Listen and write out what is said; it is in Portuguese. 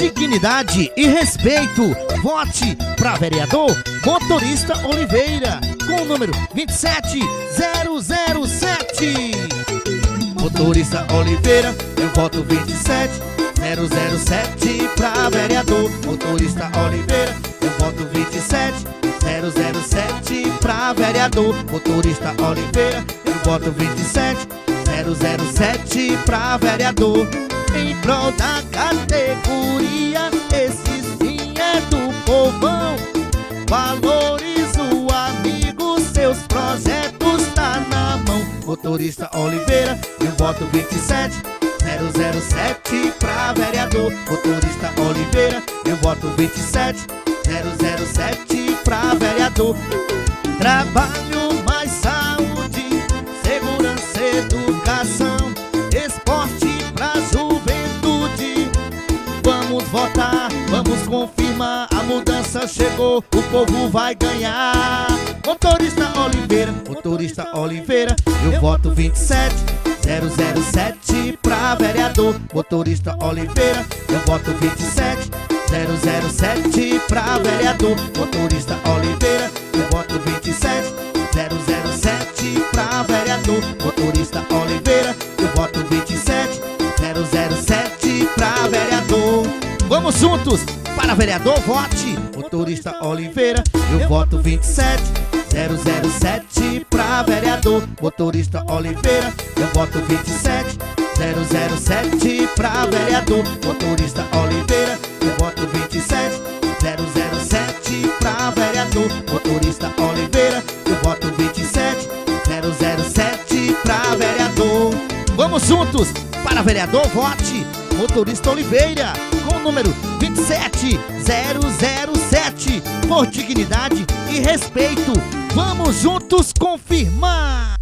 dignidade e respeito. Vote pra vereador Motorista Oliveira com o número 27007. Motorista Oliveira, eu voto 27007 pra vereador. Motorista Oliveira, eu voto 27007 pra vereador. Motorista Oliveira, eu voto 27007 pra vereador. Em prol da categoria, esse sim é do povão. Valoriza o amigo, seus projetos tá na mão. Motorista Oliveira, eu voto 27007 pra vereador. Motorista Oliveira, eu voto 27007 pra vereador. Trabalho, mais saúde, segurança, educação, esporte pra juventude. Vamos votar, vamos confirmar, a mudança chegou, o povo vai ganhar. Motorista Oliveira, eu voto 27007 pra vereador. Motorista Oliveira, eu voto 27007 pra vereador. Motorista Oliveira, eu voto 27007 pra vereador. Motorista Oliveira, eu voto 27007 pra vereador. Vamos juntos para vereador, vote. Motorista Oliveira, eu voto 27007 pra vereador. Motorista Oliveira, eu voto 27007 pra vereador. Motorista Oliveira, eu voto 27007 pra vereador. Motorista Oliveira, eu voto 27007 pra vereador. Vamos juntos para vereador, vote. Motorista Oliveira com o número 27007. Por dignidade e respeito, vamos juntos confirmar.